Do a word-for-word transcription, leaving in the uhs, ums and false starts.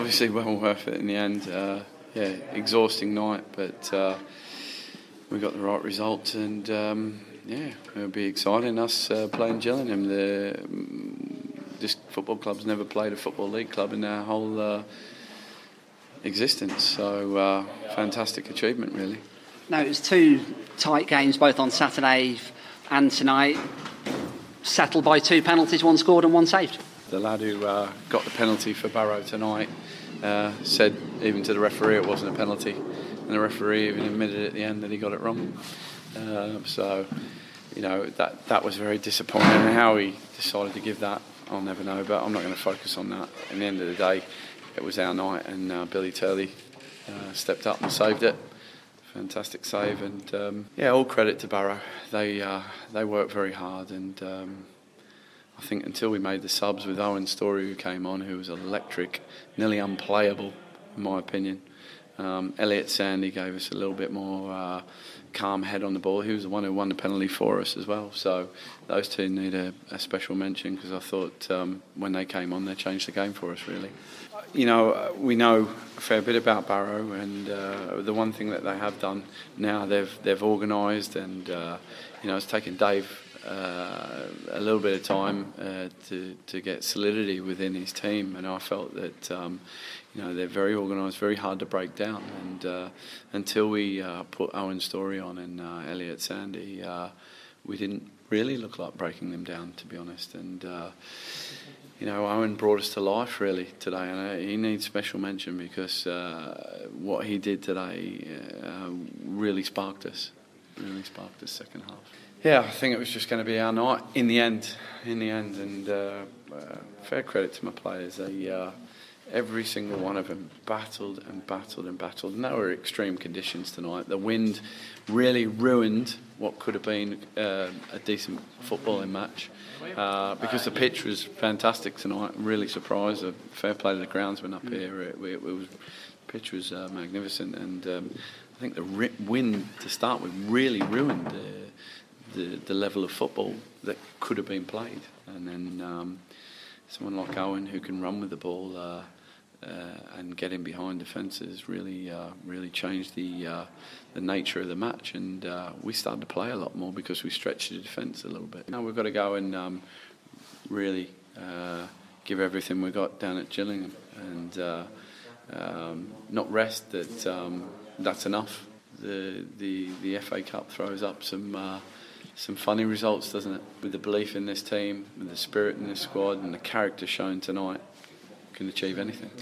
obviously well worth it in the end. Uh, yeah, exhausting night, but uh, we got the right result, and um, yeah, it'll be exciting us uh, playing Gillingham. The, this football club's never played a football league club in their whole uh, existence, so uh, fantastic achievement, really. No, it was two tight games, both on Saturday and tonight. Settled by two penalties, one scored and one saved. The lad who uh, got the penalty for Barrow tonight uh, said even to the referee it wasn't a penalty, and the referee even admitted at the end that he got it wrong. Uh, so, you know, that that was very disappointing. And how he decided to give that, I'll never know, but I'm not going to focus on that. At the end of the day, it was our night, and uh, Billy Turley uh, stepped up and saved it. Fantastic save, and um, yeah, all credit to Barrow. They uh, they worked very hard, and um, I think until we made the subs with Owen Story, who came on, who was electric, nearly unplayable in my opinion. Um, Elliot Sandy gave us a little bit more uh, calm head on the ball. He was the one who won the penalty for us as well. So those two need a, a special mention, because I thought um, when they came on, they changed the game for us, really. You know, we know a fair bit about Barrow, and uh, the one thing that they have done now, they've they've organised, and uh, you know, it's taken Dave uh, a little bit of time uh, to to get solidity within his team, and I felt that um, you know, they're very organised, very hard to break down, and uh, until we uh, put Owen Story on and uh, Elliot Sandy, uh, we didn't really look like breaking them down, to be honest. And uh, you know, Owen brought us to life really today, and uh, he needs special mention, because uh, what he did today uh, really sparked us, really sparked us second half. Yeah, I think it was just going to be our night in the end, in the end, and uh, uh, fair credit to my players. They, uh, every single one of them battled and battled and battled, and they were extreme conditions tonight. The wind really ruined what could have been uh, a decent footballing match. Uh, because the pitch was fantastic tonight. I'm really surprised. A fair play to the groundsman up here. It, it, it was, the pitch was uh, magnificent, and um, I think the ri- wind to start with really ruined the, the the level of football that could have been played. And then um, someone like Owen, who can run with the ball uh, uh, and get in behind defences, really uh, really changed the uh, the nature of the match, and uh, we started to play a lot more because we stretched the defence a little bit. Now we've got to go and um, really uh, give everything we got down at Gillingham, and uh, um, not rest. That um, that's enough. The the the F A Cup throws up some uh, some funny results, doesn't it? With the belief in this team, with the spirit in this squad, and the character shown tonight, we can achieve anything.